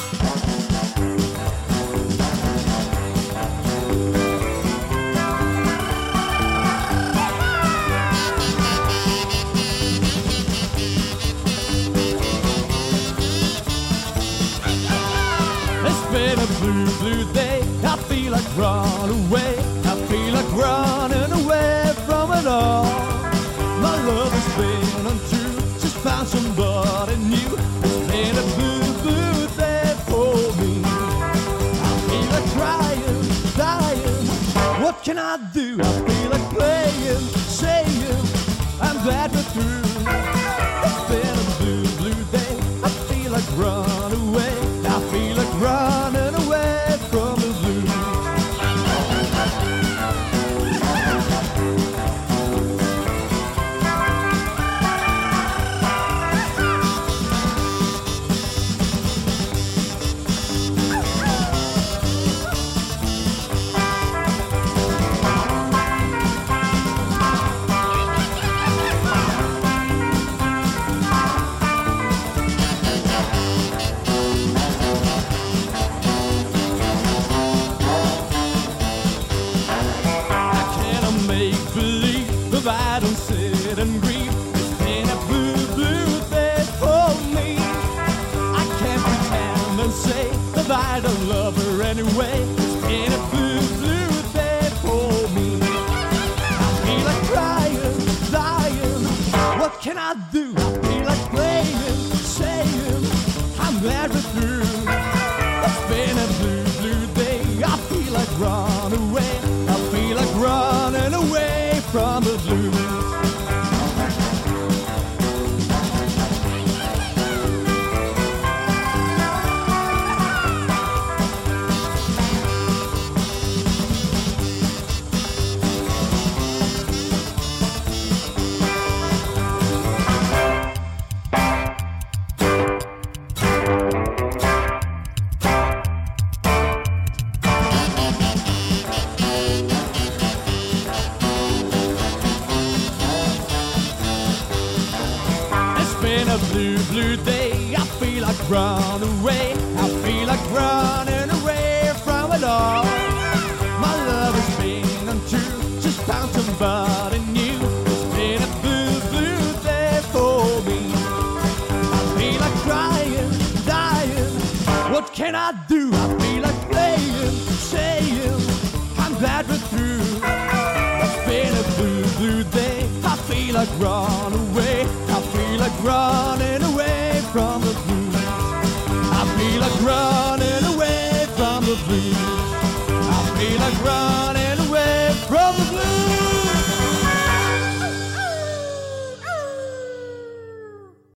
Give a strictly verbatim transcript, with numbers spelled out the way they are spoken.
Been a blue, blue day. I feel like running away. I feel like running away from it all. My love has been untrue. Just found somebody new. It's been a blue, blue day for me. I feel like crying, dying. What can I do? I feel like playing, saying I'm glad we're through. It's been a blue, blue day. I feel like running away. I feel like running away from the blues. I don't sit and grieve. It's been a blue, blue day for me. I can't pretend and say that I don't love her anyway. It's been a blue, blue day for me. I feel like crying, dying. What can I do? I feel like playing, saying I'm glad we're through. It's been a blue, blue day. I feel like running away. I feel like running away from the blues. Been a blue, blue day. I feel like running away. I feel like running away from it all. My love has been untrue. Just found somebody new. It's been a blue, blue day for me. I feel like crying, dying. What can I do? I feel like playing, saying I'm glad we're through. It's been a blue, blue day. I feel like running away. I feel like running away from the blues. I feel like running away from the blues. I feel like running